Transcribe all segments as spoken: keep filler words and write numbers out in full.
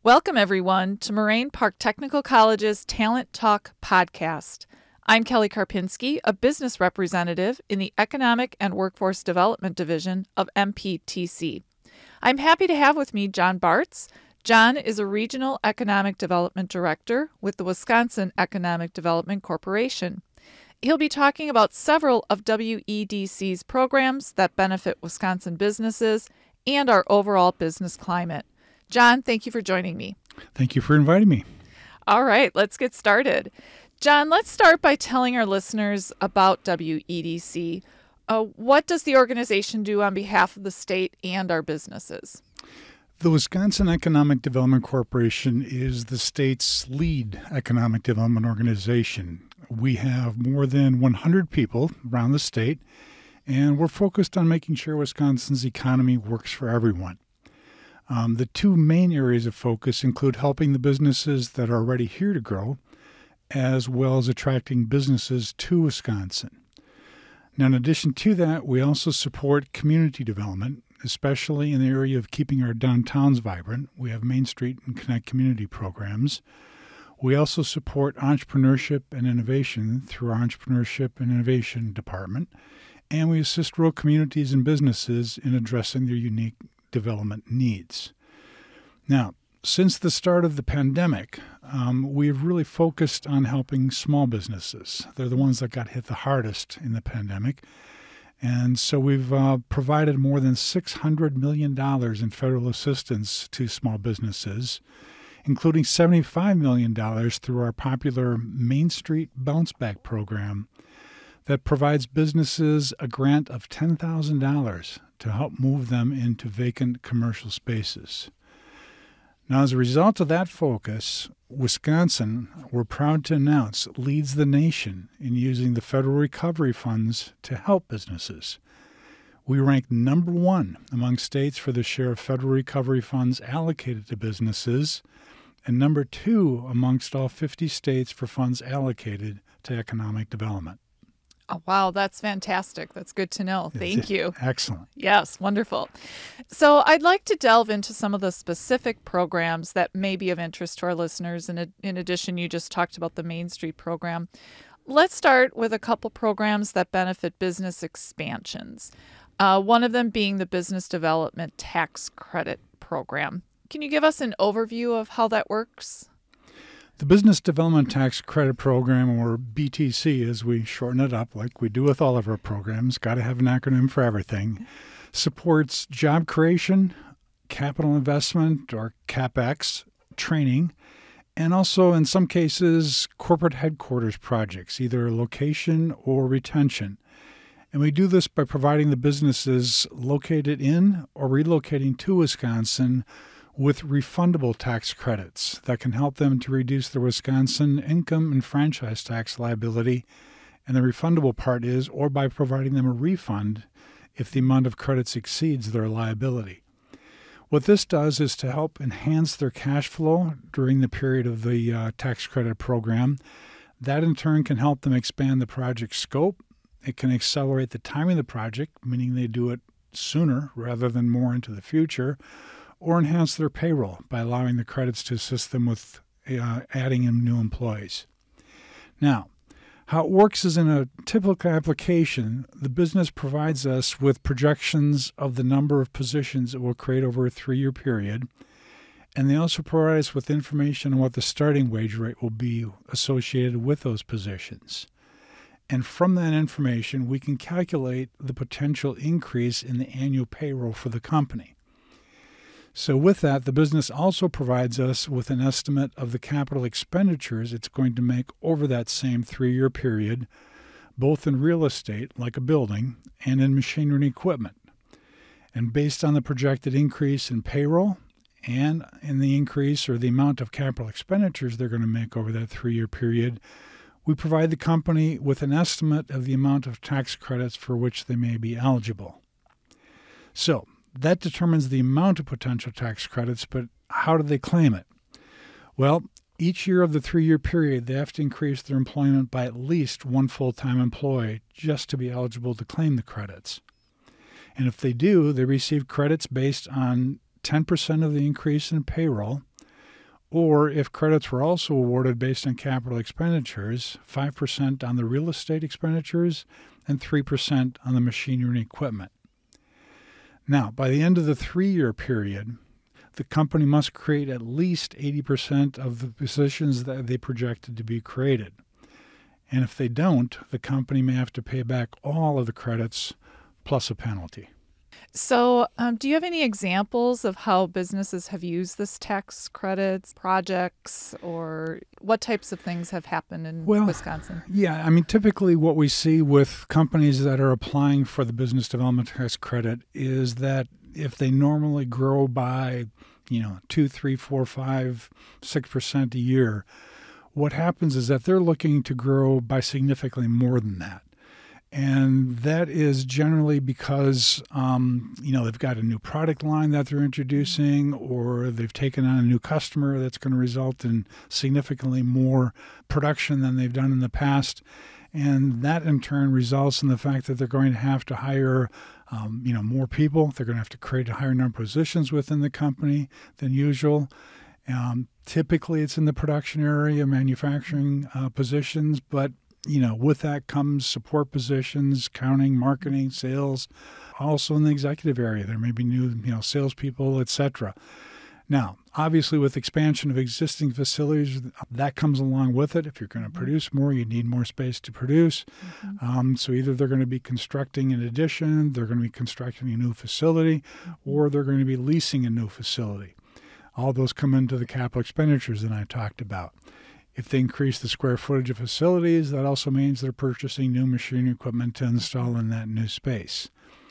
Welcome, everyone, to Moraine Park Technical College's Talent Talk podcast. I'm Kelly Karpinski, a business representative in the Economic and Workforce Development Division of M P T C. I'm happy to have with me John Bartz. John is a Regional Economic Development Director with the Wisconsin Economic Development Corporation. He'll be talking about several of W E D C's programs that benefit Wisconsin businesses and our overall business climate. John, thank you for joining me. Thank you for inviting me. All right, let's get started. John, let's start by telling our listeners about W E D C. Uh, what does the organization do on behalf of the state and our businesses? The Wisconsin Economic Development Corporation is the state's lead economic development organization. We have more than one hundred people around the state, and we're focused on making sure Wisconsin's economy works for everyone. Um, the two main areas of focus include helping the businesses that are already here to grow, as well as attracting businesses to Wisconsin. Now, in addition to that, we also support community development, especially in the area of keeping our downtowns vibrant. We have Main Street and Connect community programs. We also support entrepreneurship and innovation through our Entrepreneurship and Innovation Department, and we assist rural communities and businesses in addressing their unique development needs. Now, since the start of the pandemic, um, we've really focused on helping small businesses. They're the ones that got hit the hardest in the pandemic. And so we've uh, provided more than six hundred million dollars in federal assistance to small businesses, including seventy-five million dollars through our popular Main Street Bounce Back program that provides businesses a grant of ten thousand dollars to help move them into vacant commercial spaces. Now, as a result of that focus, Wisconsin, we're proud to announce, leads the nation in using the federal recovery funds to help businesses. We rank number one among states for the share of federal recovery funds allocated to businesses, and number two amongst all fifty states for funds allocated to economic development. Oh, wow, that's fantastic. That's good to know. Thank you. Excellent. Yes, wonderful. So I'd like to delve into some of the specific programs that may be of interest to our listeners. And in addition, you just talked about the Main Street program. Let's start with a couple programs that benefit business expansions. Uh, one of them being the Business Development Tax Credit Program. Can you give us an overview of how that works? The Business Development Tax Credit Program, or B T C as we shorten it up, like we do with all of our programs, got to have an acronym for everything, supports job creation, capital investment, or CapEx, training, and also in some cases corporate headquarters projects, either location or retention. And we do this by providing the businesses located in or relocating to Wisconsin with refundable tax credits that can help them to reduce their Wisconsin income and franchise tax liability. And the refundable part is, or by providing them a refund if the amount of credits exceeds their liability. What this does is to help enhance their cash flow during the period of the uh, tax credit program. That in turn can help them expand the project scope. It can accelerate the timing of the project, meaning they do it sooner rather than more into the future, or enhance their payroll by allowing the credits to assist them with uh, adding in new employees. Now, how it works is in a typical application, the business provides us with projections of the number of positions it will create over a three-year period, and they also provide us with information on what the starting wage rate will be associated with those positions. And from that information, we can calculate the potential increase in the annual payroll for the company. So with that, the business also provides us with an estimate of the capital expenditures it's going to make over that same three-year period, both in real estate, like a building, and in machinery and equipment. And based on the projected increase in payroll and in the increase or the amount of capital expenditures they're going to make over that three-year period, we provide the company with an estimate of the amount of tax credits for which they may be eligible. So, that determines the amount of potential tax credits, but how do they claim it? Well, each year of the three-year period, they have to increase their employment by at least one full-time employee just to be eligible to claim the credits. And if they do, they receive credits based on ten percent of the increase in payroll, Or if credits were also awarded based on capital expenditures, five percent on the real estate expenditures and three percent on the machinery and equipment. Now, by the end of the three-year period, the company must create at least eighty percent of the positions that they projected to be created. And if they don't, the company may have to pay back all of the credits plus a penalty. So um, do you have any examples of how businesses have used this tax credits, projects, or what types of things have happened in well, Wisconsin? Yeah, I mean, typically what we see with companies that are applying for the business development tax credit is that if they normally grow by, you know, two, three, four, five, six percent a year, what happens is that they're looking to grow by significantly more than that. And that is generally because, um, you know, they've got a new product line that they're introducing, or they've taken on a new customer that's going to result in significantly more production than they've done in the past. And that in turn results in the fact that they're going to have to hire, um, you know, more people. They're going to have to create a higher number of positions within the company than usual. Um, typically, it's in the production area, manufacturing uh, positions, but you know, with that comes support positions, accounting, marketing, sales. Also in the executive area, there may be new, you know, salespeople, et cetera. Now, obviously, with expansion of existing facilities, that comes along with it. If you're going to produce more, you need more space to produce. Mm-hmm. Um, so either they're going to be constructing an addition, they're going to be constructing a new facility, mm-hmm. or they're going to be leasing a new facility. All those come into the capital expenditures that I talked about. If they increase the square footage of facilities, that also means they're purchasing new machinery equipment to install in that new space.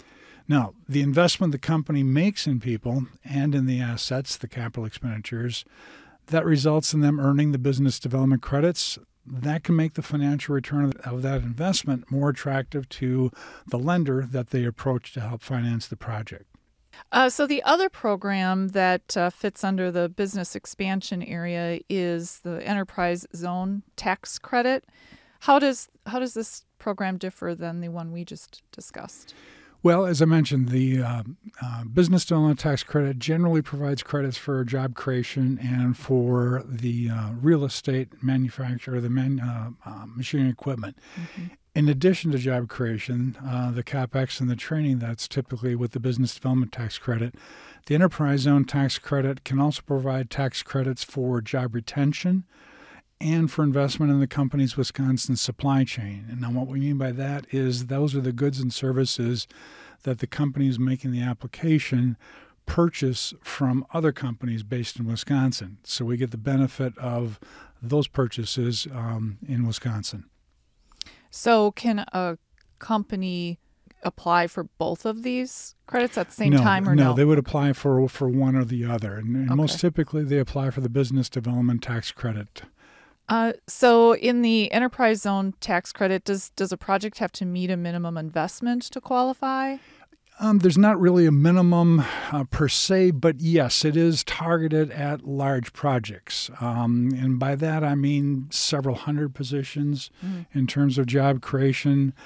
Now, the investment the company makes in people and in the assets, the capital expenditures, that results in them earning the business development credits. That can make the financial return of that investment more attractive to the lender that they approach to help finance the project. Uh, so the other program that uh, fits under the business expansion area is the Enterprise Zone Tax Credit. How does how does this program differ than the one we just discussed? Well, as I mentioned, the uh, uh, Business Development Tax Credit generally provides credits for job creation and for the uh, real estate manufacturer, the man, uh, uh, machinery equipment. Mm-hmm. In addition to job creation, uh, the CapEx and the training that's typically with the Business Development Tax Credit, the Enterprise Zone Tax Credit can also provide tax credits for job retention and for investment in the company's Wisconsin supply chain. And now what we mean by that is those are the goods and services that the company is making the application purchase from other companies based in Wisconsin. So we get the benefit of those purchases um, in Wisconsin. So can a company apply for both of these credits at the same no, time or no? no? No, they would apply for for one or the other. And, and okay. most typically they apply for the Business Development Tax Credit. Uh, so in the Enterprise Zone Tax Credit, does does a project have to meet a minimum investment to qualify? Um, there's not really a minimum uh, per se, but yes, it is targeted at large projects. Um, and by that, I mean several hundred positions mm. in terms of job creation,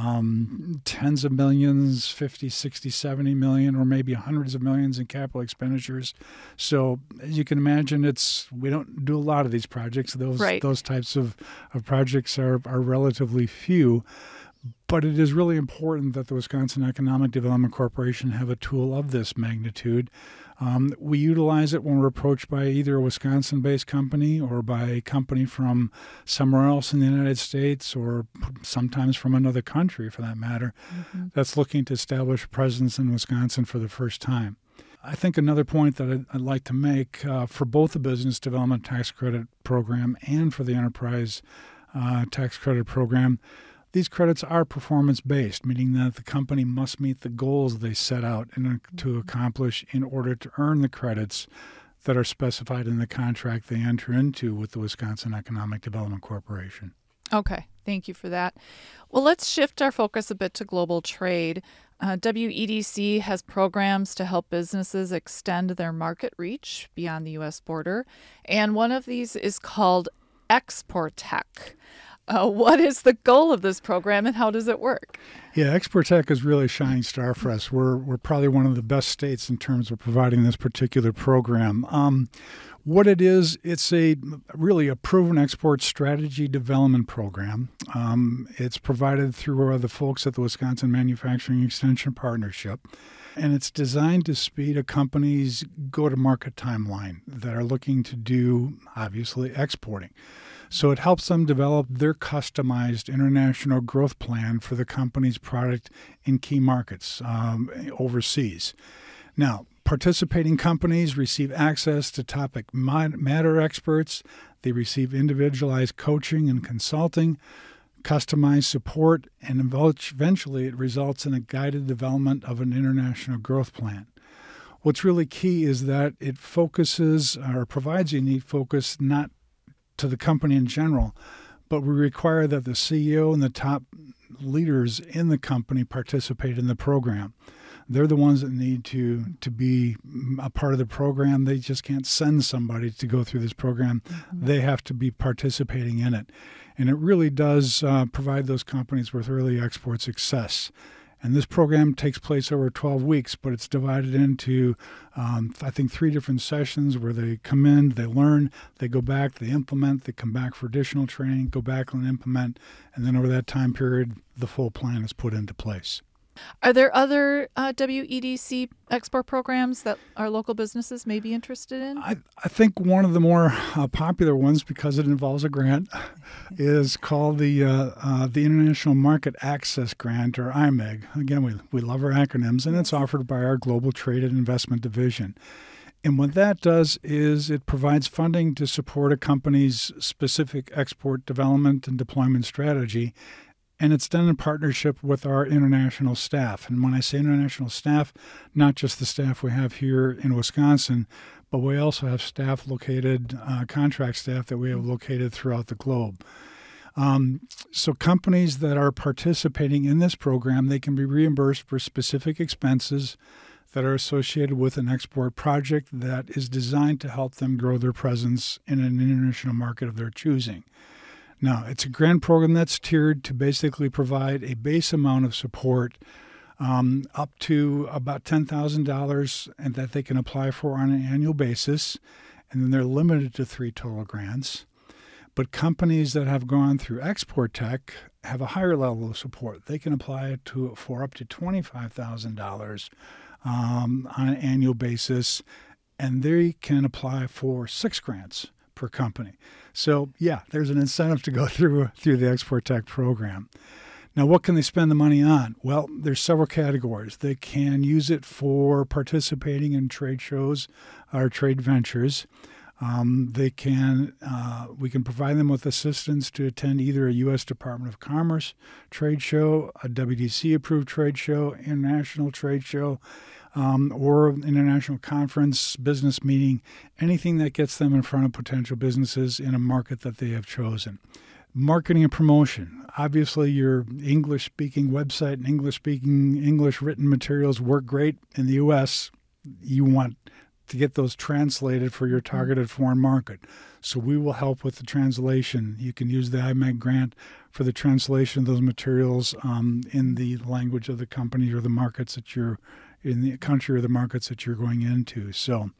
um, tens of millions, fifty, sixty, seventy million, or maybe hundreds of millions in capital expenditures. So as you can imagine, it's we don't do a lot of these projects. Those right. those types of, of projects are, are relatively few. But it is really important that the Wisconsin Economic Development Corporation have a tool of this magnitude. Um, we utilize it when we're approached by either a Wisconsin-based company or by a company from somewhere else in the United States, or sometimes from another country for that matter, mm-hmm. that's looking to establish a presence in Wisconsin for the first time. I think another point that I'd, I'd like to make uh, for both the Business Development Tax Credit Program and for the Enterprise uh, Tax Credit Program, these credits are performance-based, meaning that the company must meet the goals they set out in, to accomplish in order to earn the credits that are specified in the contract they enter into with the Wisconsin Economic Development Corporation. Okay, thank you for that. Well, let's shift our focus a bit to global trade. Uh, W E D C has programs to help businesses extend their market reach beyond the U S border, and one of these is called Export-Tech. Uh, what is the goal of this program and how does it work? Yeah, Export-Tech is really a shining star for us. We're we're probably one of the best states in terms of providing this particular program. Um, What it is, it's a really a proven export strategy development program. Um, it's provided through the folks at the Wisconsin Manufacturing Extension Partnership, and it's designed to speed a company's go-to-market timeline that are looking to do, obviously, exporting. So it helps them develop their customized international growth plan for the company's product in key markets um, overseas. Now, participating companies receive access to topic matter experts. They receive individualized coaching and consulting, customized support, and eventually it results in a guided development of an international growth plan. What's really key is that it focuses or provides a unique focus not to the company in general, but we require that the C E O and the top leaders in the company participate in the program. They're the ones that need to, to be a part of the program. They just can't send somebody to go through this program. Mm-hmm. They have to be participating in it. And it really does uh, provide those companies with early export success. And this program takes place over twelve weeks, but it's divided into, um, I think, three different sessions where they come in, they learn, they go back, they implement, they come back for additional training, go back and implement, and then over that time period, the full plan is put into place. Are there other uh, W E D C export programs that our local businesses may be interested in? I, I think one of the more uh, popular ones, because it involves a grant, is called the uh, uh, the International Market Access Grant, or I M A G. Again, we, we love our acronyms, and it's offered by our Global Trade and Investment Division. And what that does is it provides funding to support a company's specific export development and deployment strategy. And it's done in partnership with our international staff. And when I say international staff, not just the staff we have here in Wisconsin, but we also have staff located, uh, contract staff that we have located throughout the globe. Um, so companies that are participating in this program, they can be reimbursed for specific expenses that are associated with an export project that is designed to help them grow their presence in an international market of their choosing. Now, it's a grant program that's tiered to basically provide a base amount of support um, up to about ten thousand dollars and that they can apply for on an annual basis, and then they're limited to three total grants. But companies that have gone through Export Tech have a higher level of support. They can apply to for up to twenty-five thousand dollars um, on an annual basis, and they can apply for six grants per company. So, yeah, there's an incentive to go through through the Export Tech program. Now, what can they spend the money on? Well, there's several categories. They can use it for participating in trade shows or trade ventures. Um, they can uh, we can provide them with assistance to attend either a U S Department of Commerce trade show, a W D C-approved trade show, international trade show, um, or international conference, business meeting, anything that gets them in front of potential businesses in a market that they have chosen. Marketing and promotion. Obviously, your English-speaking website and English-speaking, English-written materials work great in the U S. You want to get those translated for your targeted foreign market. So we will help with the translation. You can use the I M A G grant for the translation of those materials um, in the language of the company or the markets that you're in, the country or the markets that you're going into. So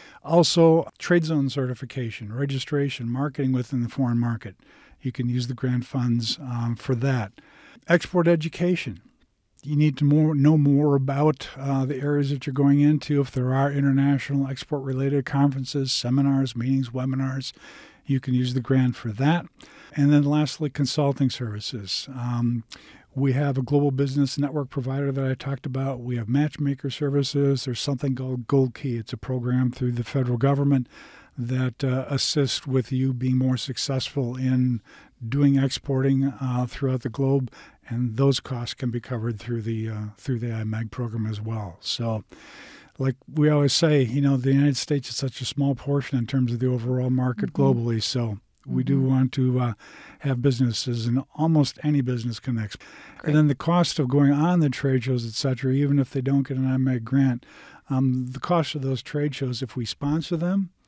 also trade zone certification, registration, marketing within the foreign market. You can use the grant funds um, for that. Export education. You need to more, know more about uh, the areas that you're going into. If there are international export-related conferences, seminars, meetings, webinars, you can use the grant for that. And then lastly, consulting services. Um, we have a global business network provider that I talked about. We have matchmaker services. There's something called Gold Key. It's a program through the federal government that uh, assists with you being more successful in doing exporting uh, throughout the globe, and those costs can be covered through the uh, through the I M A G program as well. So, like we always say, you know, the United States is such a small portion in terms of the overall market mm-hmm. globally. So we mm-hmm. do want to uh, have businesses, and almost any business can export. And then the cost of going on the trade shows, et cetera, even if they don't get an I M A G grant, um, the cost of those trade shows, if we sponsor them,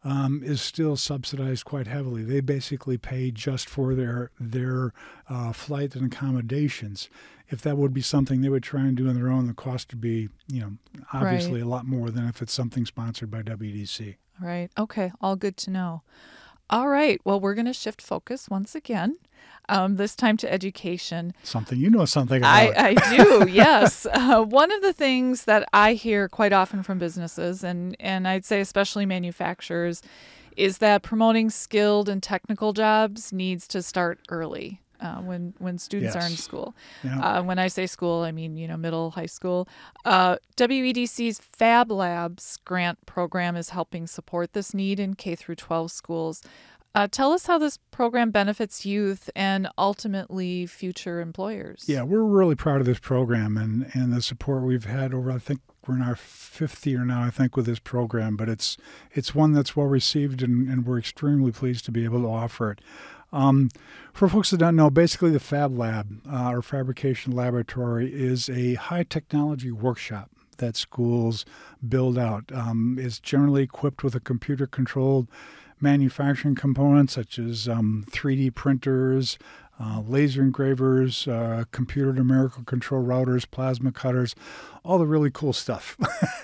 um, is still subsidized quite heavily. They basically pay just for their their uh, flight and accommodations. If that would be something they would try and do on their own, the cost would be, you know, obviously Right. a lot more than if it's something sponsored by W D C. Right. Okay. All good to know. All right. Well, we're going to shift focus once again, um, this time to education. Something you know something about. I, I do, yes. Uh, one of the things that I hear quite often from businesses, and, and I'd say especially manufacturers, is that promoting skilled and technical jobs needs to start early. Uh, when when students are in Yes. school. Yeah. Uh, when I say school, I mean, you know, middle, high school. Uh, W E D C's Fab Labs grant program is helping support this need in K through twelve schools. Uh, tell us how this program benefits youth and ultimately future employers. Yeah, we're really proud of this program and, and the support we've had over, I think we're in our fifth year now, I think, with this program, but it's it's one that's well received and, and we're extremely pleased to be able to offer it. Um, for folks that don't know, basically the Fab Lab, uh, or Fabrication Laboratory, is a high technology workshop that schools build out. Um, it's generally equipped with a computer controlled manufacturing components such as um, three D printers, uh, laser engravers, uh, computer numerical control routers, plasma cutters, all the really cool stuff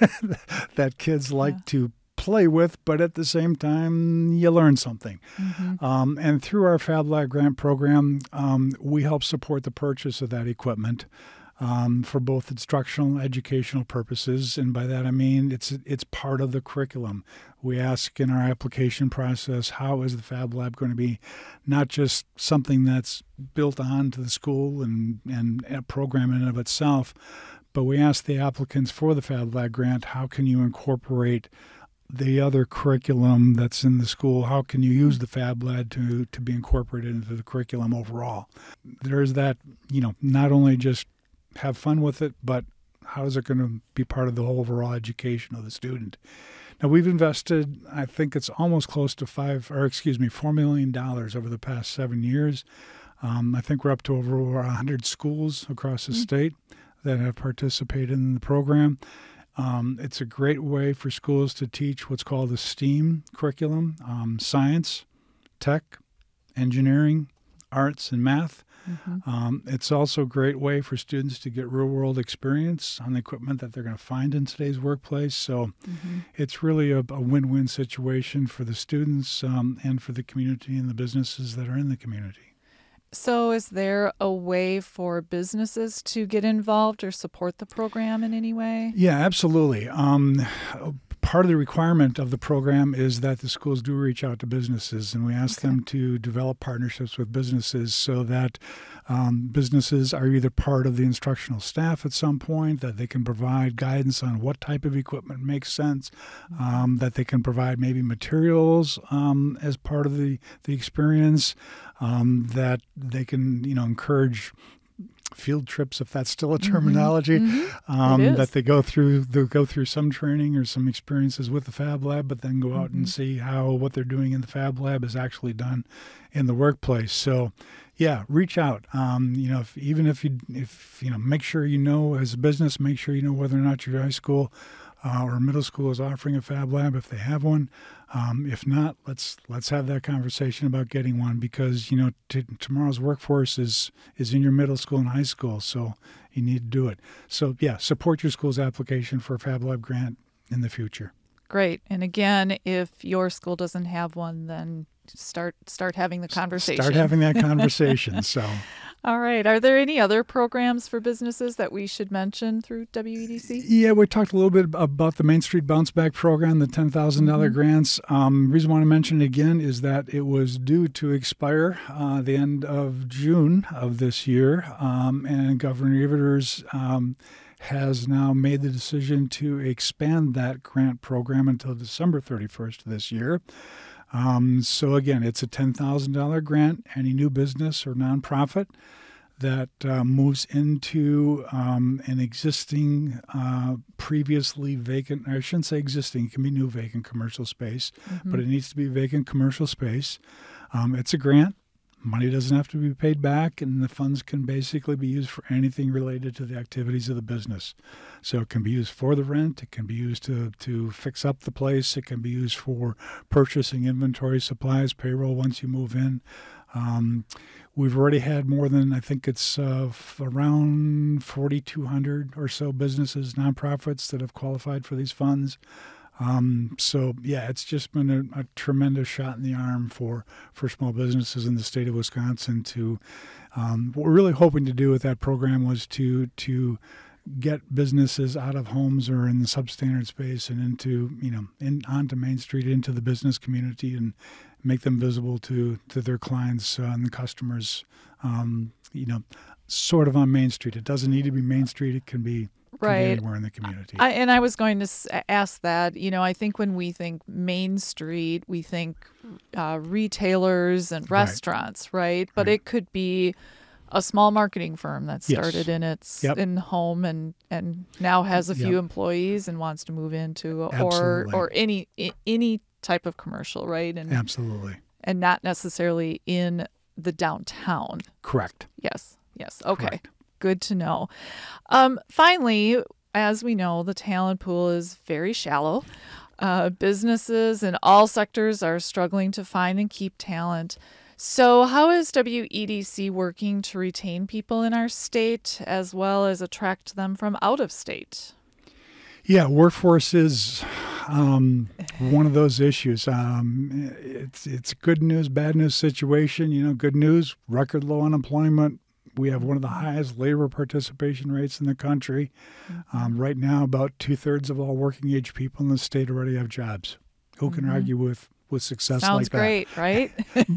that kids like Yeah. to play with, but at the same time, you learn something. Mm-hmm. Um, and through our Fab Lab grant program, um, we help support the purchase of that equipment um, for both instructional and educational purposes. And by that, I mean it's it's part of the curriculum. We ask in our application process, how is the Fab Lab going to be not just something that's built onto the school and, and a program in and of itself, but we ask the applicants for the Fab Lab grant, how can you incorporate the other curriculum that's in the school? How can you use the Fab Lab to, to be incorporated into the curriculum overall? There's that, you know, not only just have fun with it, but how is it going to be part of the whole overall education of the student? Now, we've invested, I think it's almost close to five, or excuse me, four million dollars over the past seven years. Um, I think we're up to over one hundred schools across the Mm. state that have participated in the program. Um, it's a great way for schools to teach what's called the STEAM curriculum, um, science, tech, engineering, arts, and math. Mm-hmm. Um, it's also a great way for students to get real-world experience on the equipment that they're going to find in today's workplace. So Mm-hmm. it's really a, a win-win situation for the students um, and for the community and the businesses that are in the community. So, is there a way for businesses to get involved or support the program in any way? Yeah, absolutely. Um, part of the requirement of the program is that the schools do reach out to businesses, and we ask Okay. them to develop partnerships with businesses so that um, businesses are either part of the instructional staff at some point, that they can provide guidance on what type of equipment makes sense, um, that they can provide maybe materials um, as part of the, the experience, um, that they can, you know, encourage field trips, if that's still a terminology, Mm-hmm. um, It is. that they go through they go through some training or some experiences with the Fab Lab, but then go out and Mhm. see how what they're doing in the Fab Lab is actually done in the workplace. So, yeah, reach out. Um, you know, if, even if you if you know, make sure you know as a business, make sure you know whether or not your high school uh, or middle school is offering a Fab Lab if they have one. Um, if not, let's let's have that conversation about getting one because you know t- tomorrow's workforce is is in your middle school and high school, so you need to do it. So yeah, support your school's application for a Fab Lab grant in the future. Great. And again, if your school doesn't have one, then start start having the conversation. Start having that conversation. So All right. Are there any other programs for businesses that we should mention through W E D C? yeah, we talked a little bit about the Main Street Bounce Back program, the ten thousand dollars Mhm. grants. Um, the reason I want to mention it again is that it was due to expire uh, the end of June of this year, um, and Governor Evers um, has now made the decision to expand that grant program until December thirty-first of this year. Um, so again, it's a ten thousand dollars grant. Any new business or nonprofit that uh, moves into um, an existing, uh, previously vacant, I shouldn't say existing, it can be new vacant commercial space, Mhm. but it needs to be vacant commercial space. Um, it's a grant. Money doesn't have to be paid back, and the funds can basically be used for anything related to the activities of the business. So it can be used for the rent. It can be used to, to fix up the place. It can be used for purchasing inventory, supplies, payroll once you move in. Um, we've already had more than, I think it's uh, around forty-two hundred or so businesses, nonprofits that have qualified for these funds. Um, so, yeah, it's just been a, a tremendous shot in the arm for, for small businesses in the state of Wisconsin to, um, what we're really hoping to do with that program was to, to get businesses out of homes or in the substandard space and into, you know, in onto Main Street, into the business community and make them visible to, to their clients uh, and the customers, um, you know, sort of on Main Street. It doesn't need to be Main Street. It can be right anywhere in the community. I, and I was going to s- ask that, you know, I think when we think Main Street, we think uh, retailers and restaurants, right? right? But right. it could be a small marketing firm that started yes. in its yep. in home and, and now has a few yep. employees and wants to move into or Absolutely. or any any type of commercial, right? And Absolutely. And not necessarily in the downtown. Correct. Yes. Yes. Okay. Correct. Good to know. Um, finally, as we know, the talent pool is very shallow. Uh, businesses in all sectors are struggling to find and keep talent. So how is W E D C working to retain people in our state as well as attract them from out of state? Yeah, workforce is um, one of those issues. Um, it's it's good news, bad news situation. You know, good news, record low unemployment. We have one of the highest labor participation rates in the country. Um, right now, about two-thirds of all working age people in the state already have jobs. Who can mm-hmm. argue with, with success Sounds like that? Sounds great, right?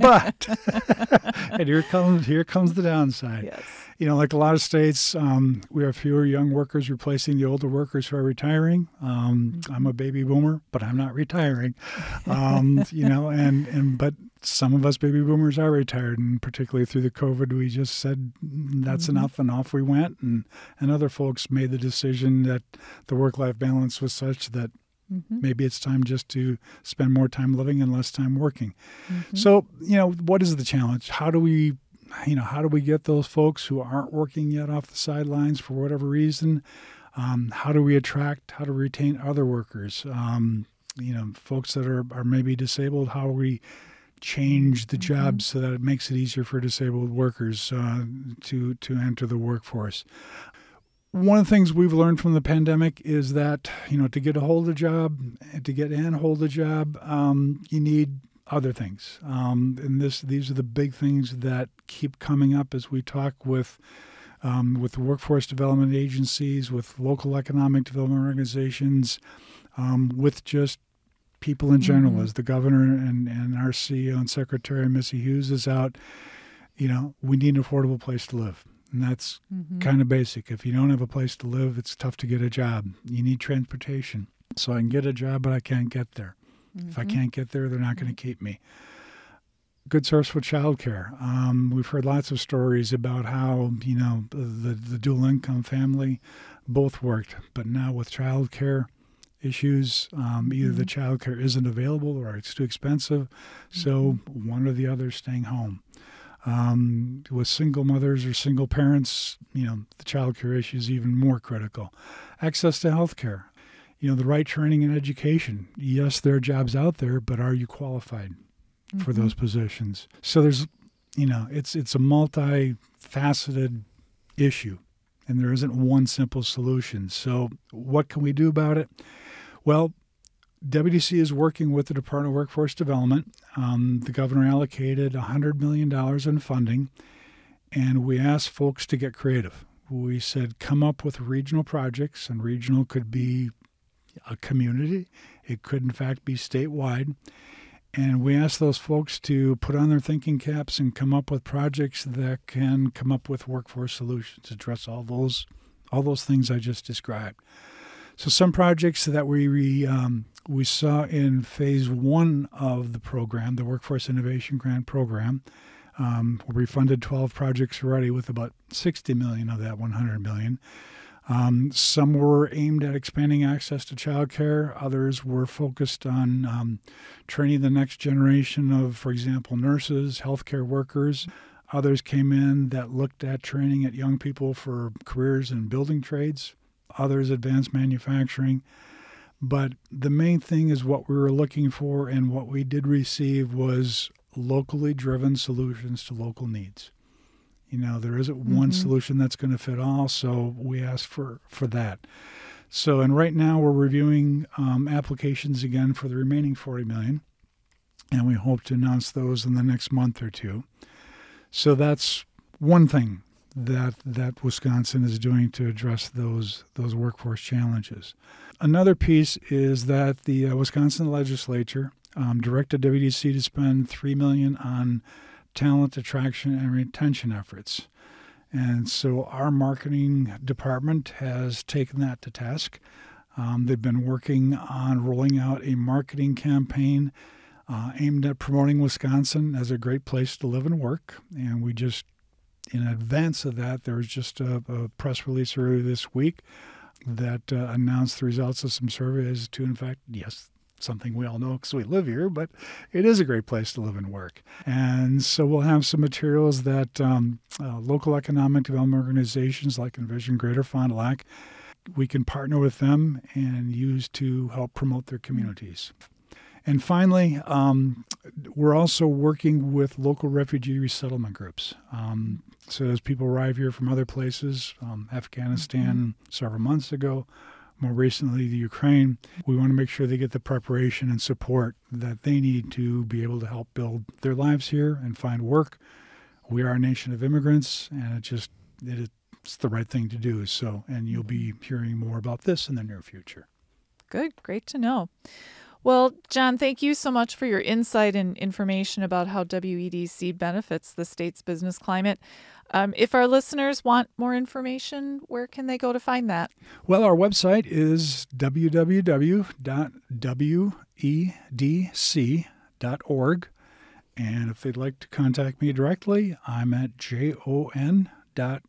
But, and here comes here comes the downside. Yes. You know, like a lot of states, um, we have fewer young workers replacing the older workers who are retiring. Um, mm-hmm. I'm a baby boomer, but I'm not retiring. Um, you know, and, and but some of us baby boomers are retired, and particularly through the COVID, we just said that's mm-hmm. enough, and off we went. And, and other folks made the decision that the work-life balance was such that mm-hmm. maybe it's time just to spend more time living and less time working. Mm-hmm. So, you know, what is the challenge? How do we, you know, how do we get those folks who aren't working yet off the sidelines for whatever reason? Um, how do we attract, how to retain other workers? Um, you know, folks that are, are maybe disabled, how do we change the mm-hmm. jobs so that it makes it easier for disabled workers uh, to to enter the workforce? One of the things we've learned from the pandemic is that, you know, to get a hold of a job, to get and hold a job, um, you need other things. Um, and this these are the big things that keep coming up as we talk with um, with the workforce development agencies, with local economic development organizations, um, with just people in general. Mm-hmm. As the governor and, and our C E O and secretary, Missy Hughes, is out, you know, we need an affordable place to live. And that's mm-hmm. kind of basic. If you don't have a place to live, it's tough to get a job. You need transportation. So I can get a job, but I can't get there. Mm-hmm. If I can't get there, they're not going to keep me. Good source for childcare. Um, we've heard lots of stories about how, you know, the, the dual income family both worked. But now with childcare issues, um, either mm-hmm. the childcare isn't available or it's too expensive. Mm-hmm. So one or the other is staying home. Um, with single mothers or single parents, you know, the child care issue is even more critical. Access to health care, you know, the right training and education. Yes, there are jobs out there, but are you qualified mm-hmm. for those positions? So there's, you know, it's it's a multifaceted issue, and there isn't one simple solution. So what can we do about it? Well, W D C is working with the Department of Workforce Development. Um, the governor allocated one hundred million dollars in funding, and we asked folks to get creative. We said, come up with regional projects, and regional could be a community. It could, in fact, be statewide. And we asked those folks to put on their thinking caps and come up with projects that can come up with workforce solutions, address all those, all those things I just described. So some projects that we we, um, we saw in phase one of the program, the Workforce Innovation Grant Program, um, where we funded twelve projects already with about sixty million dollars of that one hundred million dollars. Um, some were aimed at expanding access to childcare. Others were focused on um, training the next generation of, for example, nurses, healthcare workers. Others came in that looked at training at young people for careers in building trades. Others advanced manufacturing. But the main thing is what we were looking for, and what we did receive was locally driven solutions to local needs. You know, there isn't mm-hmm. one solution that's going to fit all, so we asked for, for that. So, and right now we're reviewing um, applications again for the remaining forty million dollars, and we hope to announce those in the next month or two. So that's one thing that that Wisconsin is doing to address those those workforce challenges. Another piece is that the uh, Wisconsin legislature um, directed W D C to spend three million dollars on talent attraction and retention efforts. And so our marketing department has taken that to task. Um, they've been working on rolling out a marketing campaign uh, aimed at promoting Wisconsin as a great place to live and work. And we just, in advance of that, there was just a, a press release earlier this week that uh, announced the results of some surveys to, in fact, yes, something we all know because we live here, but it is a great place to live and work. And so we'll have some materials that um, uh, local economic development organizations like Envision Greater Fond du Lac, we can partner with them and use to help promote their communities. And finally, um, we're also working with local refugee resettlement groups. Um, so as people arrive here from other places, um, Afghanistan mm-hmm. several months ago, more recently the Ukraine, we want to make sure they get the preparation and support that they need to be able to help build their lives here and find work. We are a nation of immigrants, and it just it, it's the right thing to do. So, and you'll be hearing more about this in the near future. Good, great to know. Well, John, thank you so much for your insight and information about how W E D C benefits the state's business climate. Um, if our listeners want more information, where can they go to find that? Well, our website is w w w dot w e d c dot org. And if they'd like to contact me directly, I'm at jon dot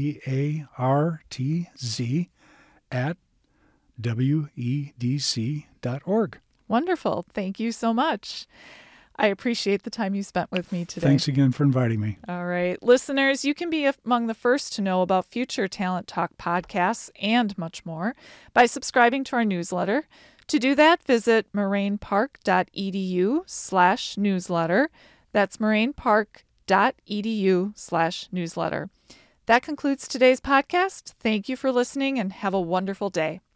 bartz at w e d c dot org. Wonderful. Thank you so much. I appreciate the time you spent with me today. Thanks again for inviting me. All right. Listeners, you can be among the first to know about future Talent Talk podcasts and much more by subscribing to our newsletter. To do that, visit moraine park.edu slash newsletter. That's moraine park.edu slash newsletter. That concludes today's podcast. Thank you for listening and have a wonderful day.